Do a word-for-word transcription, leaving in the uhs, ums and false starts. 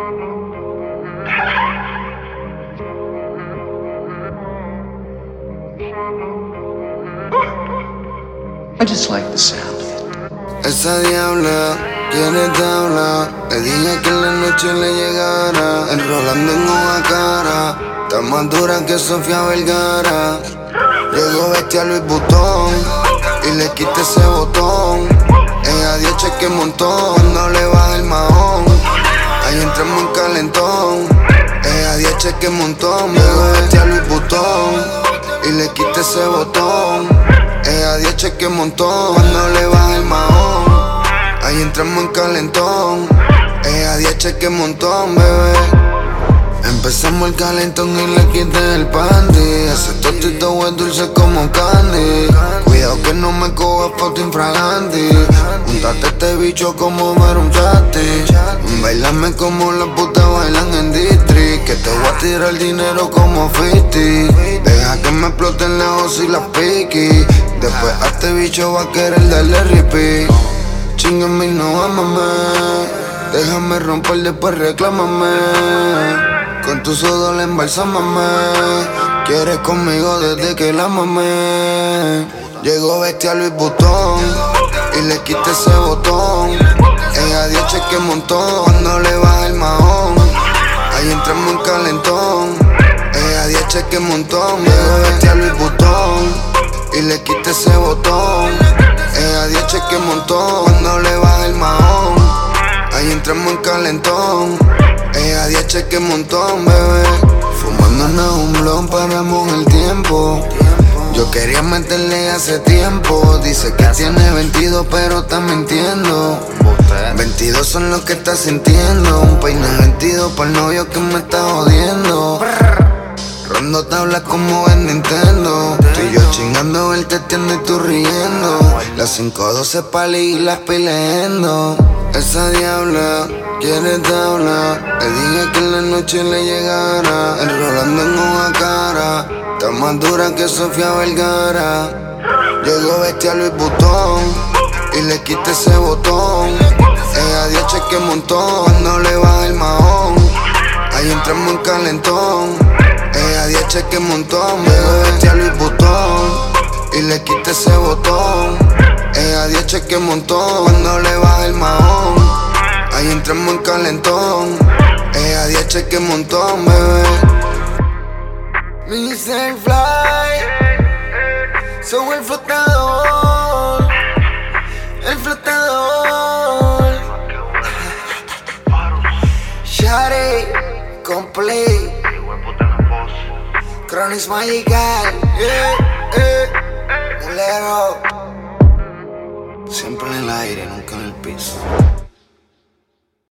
I just like the sound. Esa diabla quiere tabla. Le dije que en la noche le llegara, enrolando en una cara. Está más dura que Sofía Vergara. Llegó bestia Louis Vuitton y le quité ese botón. Ella dio cheque montón cuando le baja el mahón. Ahí entramos en calentón. Ella dio cheque montón. Llegó bestia Louis Vuitton y le quité ese botón. Ella dio cheque montón cuando le baja el mahón. Ahí entramos en calentón. Ella dio cheque montón, bebé. Empezamos el calentón y le quité el panty. Ese tostito es dulce como candy. Cuidado que no me coja foto infragante. Júntate este bicho como ver un chate. Bailame como las putas bailan en district. Que te voy a tirar dinero como cincuenta. Deja que me exploten la hoz y la piqui. Después a este bicho va a querer darle repeat. Chingame y no ámame. Déjame romper, después reclámame. Con tu sudor embalsámame. Quieres conmigo desde que la mamé. Llegó bestia Louis Vuitton y le quité ese botón. Ella dio cheque montón cuando le baja el mahón. Ahí entramos en calentón. Ella dio cheque montón. Llegó bestia Louis Vuitton y le quité ese botón. Ella dio cheque montón cuando le baja el mahón. Ahí entramos en calentón. Ella dio cheque montón, bebé. Fumándonos un blon paramos el tiempo. Yo quería meterle hace tiempo. Dice que tiene veintidós pero está mintiendo. veintidós son los que está sintiendo. Un peine veintidós para el novio que me está jodiendo. Rondo tablas como en Nintendo. Tú y yo chingando, él te tiene y tú riendo. Las cinco doce pali y las pileendo. Esa diabla quiere tabla. Le dije que en la noche le llegara, enrolando en una cara. Está más dura que Sofía Vergara. Llegó bestia Louis Vuitton y le quité ese botón. Ella dio cheque montón cuando le baja el mahón. Ahí entramos en calentón. Ella dio cheque montón. Llegó bestia Louis Vuitton y le quité ese botón. Ella dio cheque montón cuando le baja el mahón. Ahí entramos en calentón. Ella dio cheque montón, bebé. mister Fly, soy el flotador, el flotador. Shawty, complete, Chronics Magical, eh, eh, Mulero. Siempre en el aire, nunca en el piso.